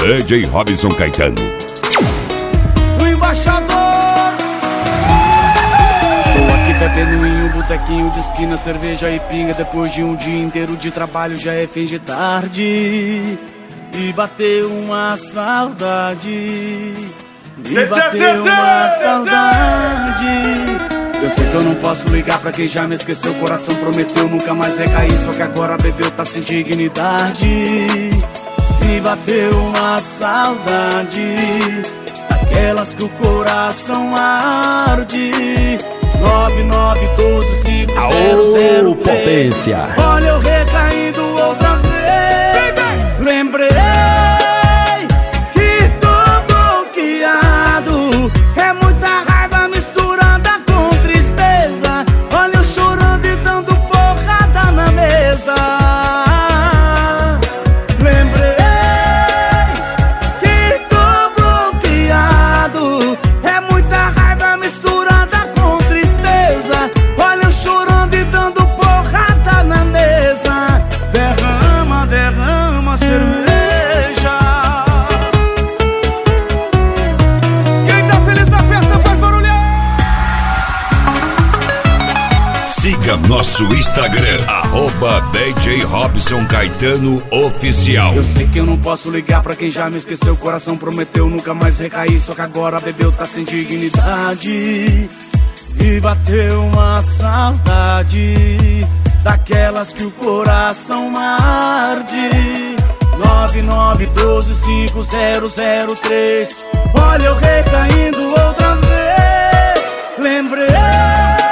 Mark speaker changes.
Speaker 1: DJ Robson Caetano.
Speaker 2: O embaixador. Tô aqui bebendo em um botequinho de esquina, cerveja e pinga. Depois de um dia inteiro de trabalho já é fim de tarde. E bateu uma saudade. E bateu uma saudade. Eu sei que eu não posso ligar pra quem já me esqueceu. O coração prometeu nunca mais recair, só que agora bebeu, tá sem dignidade. E bateu uma saudade, daquelas que o coração arde. 99125003.
Speaker 3: Aô, potência.
Speaker 2: Olha eu recaindo outra vez. Lembrei que tô bloqueado. É muita raiva misturada com tristeza. Olha eu chorando e dando porrada na mesa. Lembrei que tô bloqueado. É muita raiva misturada com tristeza. Olha eu chorando e dando porrada na mesa. Derrama, derrama cerveja. Quem tá feliz na festa faz barulho.
Speaker 1: Siga nosso Instagram, @DJ Robson Caetano Oficial.
Speaker 2: Eu sei que eu não posso ligar pra quem já me esqueceu. O coração prometeu nunca mais recair, só que agora bebeu, tá sem dignidade. E bateu uma saudade, daquelas que o coração arde. 99125003. Olha eu recaindo outra vez. Lembrei